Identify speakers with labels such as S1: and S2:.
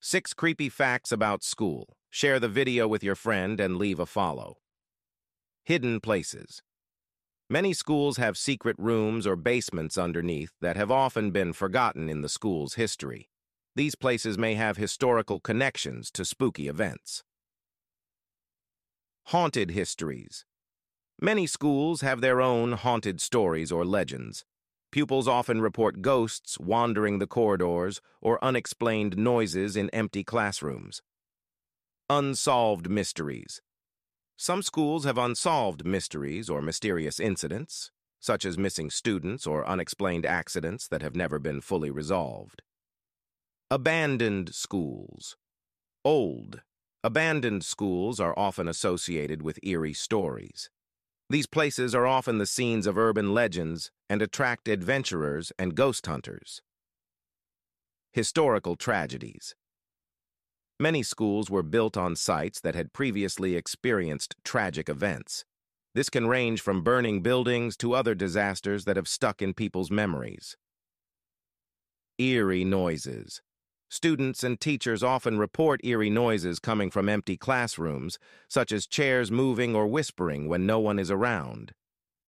S1: 6 creepy facts about school. Share the video with your friend and leave a follow. Hidden places. Many schools have secret rooms or basements underneath that have often been forgotten in the school's history. These places may have historical connections to spooky events. Haunted histories. Many schools have their own haunted stories or legends. Pupils often report ghosts wandering the corridors or unexplained noises in empty classrooms. Unsolved mysteries. Some schools have unsolved mysteries or mysterious incidents, such as missing students or unexplained accidents that have never been fully resolved. Abandoned schools. Old, abandoned schools are often associated with eerie stories. These places are often the scenes of urban legends and attract adventurers and ghost hunters. Historical tragedies. Many schools were built on sites that had previously experienced tragic events. This can range from burning buildings to other disasters that have stuck in people's memories. Eerie noises. Students and teachers often report eerie noises coming from empty classrooms, such as chairs moving or whispering when no one is around.